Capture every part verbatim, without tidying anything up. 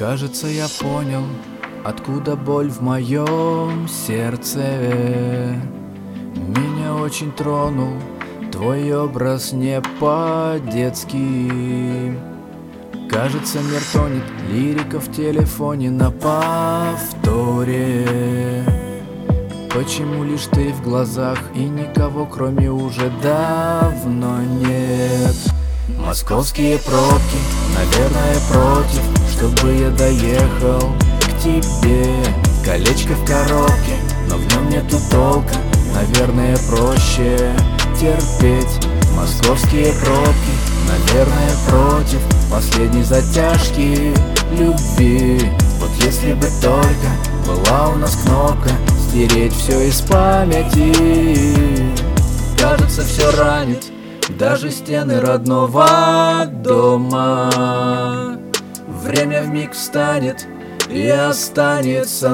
Кажется, я понял, откуда боль в моем сердце. Меня очень тронул твой образ не по-детски. Кажется, мир тонет, лирика в телефоне на повторе. Почему лишь ты в глазах и никого кроме уже давно нет? Московские пробки, наверное, против, чтобы я доехал к тебе. Колечко в коробке, но в нем нету толка, наверное, проще терпеть. Московские пробки, наверное, против последней затяжки любви. Вот если бы только была у нас кнопка стереть все из памяти. Кажется, все ранит даже стены родного дома. Время вмиг встанет и останется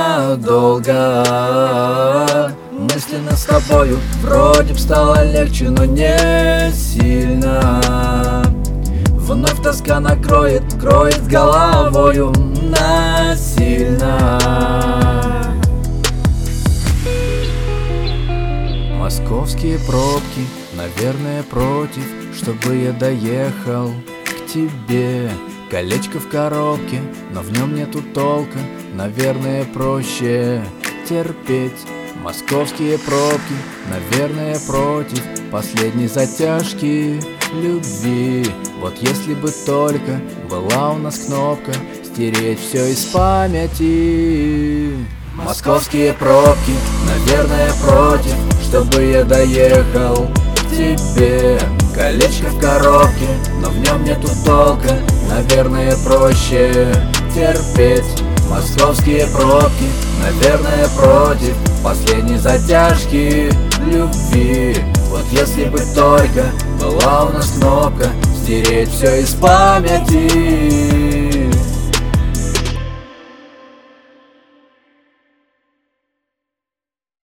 надолго. Мысленно с тобою вроде б стало легче, но не сильно. Вновь тоска накроет, кроет с головою насильно. Московские пробки, наверное, против, чтобы я доехал к тебе. Колечко в коробке, но в нем нету толка, наверное, проще терпеть. Московские пробки, наверное, против последней затяжки любви. Вот если бы только была у нас кнопка стереть все из памяти. Московские пробки, наверное, против, чтобы я доехал к тебе. Колечко в коробке, но в нем нету толка, наверное, проще терпеть. Московские пробки, наверное, против последней затяжки любви. Вот если бы только была у нас кнопка стереть все из памяти.